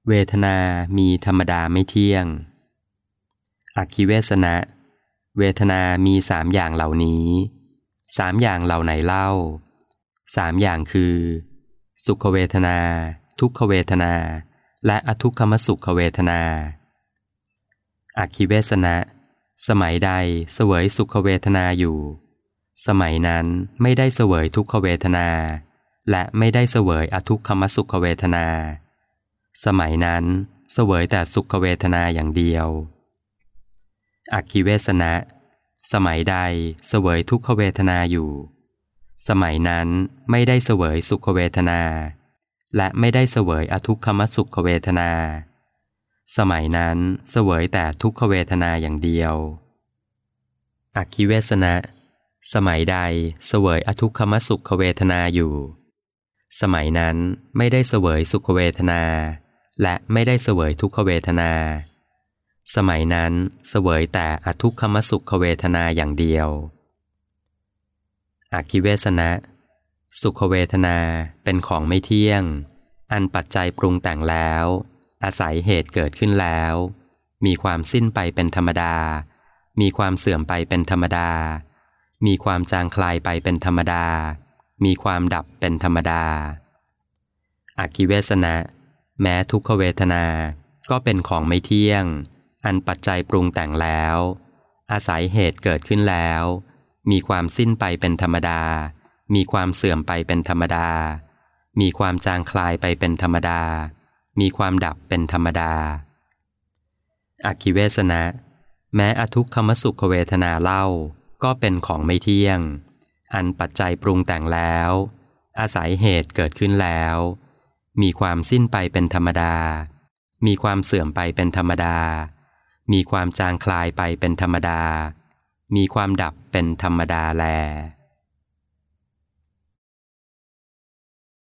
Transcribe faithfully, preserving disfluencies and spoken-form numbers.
เวทนามีธรรมดาไม่เที่ยงอคิเวสนะเวทนามีสามอย่างเหล่านี้สามอย่างเหล่าไหนเล่าสามอย่างคือสุขเวทนาทุกขเวทนาและอทุกขมสุขเวทนาอคิเวสนะสมัยใดเสวยสุขเวทนาอยู่สมัยนั้นไม่ได้เสวยทุกขเวทนาและไม่ได้เสวยอทุกขมสุขเวทนาสมัยนั้นเสวยแต่สุขเวทนาอย่างเดียวอคิเวสนะสมัยใดเสวยทุกขเวทนาอยู่สมัยนั้นไม่ได้เสวยสุขเวทนาและไม่ได้เสวยอทุกขมสุขเวทนาสมัยนั้นเสวยแต่ทุกขเวทนาอย่างเดียวอคิเวสนะสมัยใดเสวยอทุกขมสุขเวทนาอยู่สมัยนั้นไม่ได้เสวยสุขเวทนาและไม่ได้เสวยทุกขเวทนาสมัยนั้นเสวยแต่อทุกขมสุขเวทนาอย่างเดียวอคิเวสนะสุขเวทนาเป็นของไม่เที่ยงอันปัจจัยปรุงแต่งแล้วอาศัยเหตุเกิดขึ้นแล้วมีความสิ้นไปเป็นธรรมดามีความเสื่อมไปเป็นธรรมดามีความจางคลายไปเป็นธรรมดามีความดับเป็นธรรมดาอคิเวสนะแม้ทุกขเวทนาก็เป็นของไม่เที่ยงอันปัจจัยปรุงแต่งแล้วอาศัยเหตุเกิดขึ้นแล้วมีความสิ้นไปเป็นธรรมดามีความเสื่อมไปเป็นธรรมดามีความจางคลายไปเป็นธรรมดามีความดับเป็นธรรมดาอคิเวสนะแม้อทุกขมสุขเวทนาเล่าก็เป็นของไม่เที่ยงอันปัจจัยปรุงแต่งแล้วอาศัยเหตุเกิดขึ้นแล้วมีความสิ้นไปเป็นธรรมดามีความเสื่อมไปเป็นธรรมดามีความจางคลายไปเป็นธรรมดามีความดับเป็นธรรมดาแล